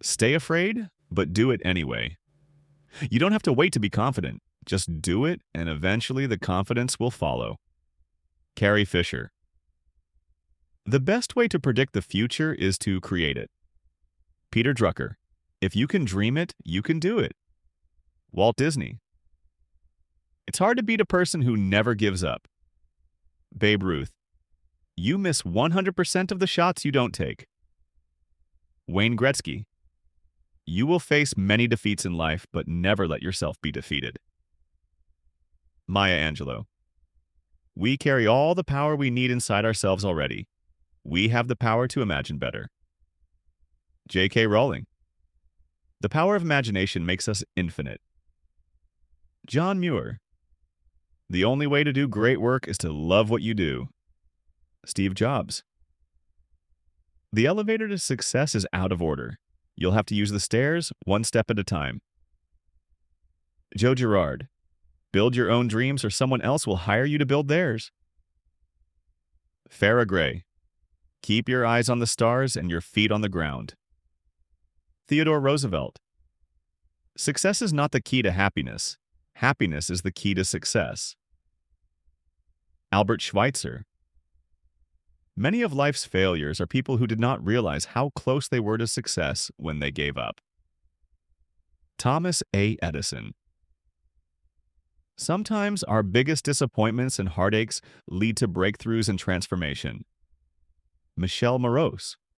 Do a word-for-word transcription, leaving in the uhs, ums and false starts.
Stay afraid, but do it anyway. You don't have to wait to be confident. Just do it, and eventually the confidence will follow. Carrie Fisher. The best way to predict the future is to create it. Peter Drucker. If you can dream it, you can do it. Walt Disney. It's hard to beat a person who never gives up. Babe Ruth. You miss one hundred percent of the shots you don't take. Wayne Gretzky. You will face many defeats in life, but never let yourself be defeated. Maya Angelou. We carry all the power we need inside ourselves already. We have the power to imagine better. J K Rowling. The power of imagination makes us infinite. John Muir. The only way to do great work is to love what you do. Steve Jobs. The elevator to success is out of order. You'll have to use the stairs one step at a time. Joe Girard. Build your own dreams or someone else will hire you to build theirs. Farrah Gray. Keep your eyes on the stars and your feet on the ground. Theodore Roosevelt. Success is not the key to happiness. Happiness is the key to success. Albert Schweitzer. Many of life's failures are people who did not realize how close they were to success when they gave up. Thomas A. Edison. Sometimes our biggest disappointments and heartaches lead to breakthroughs and transformation. Michelle Morose.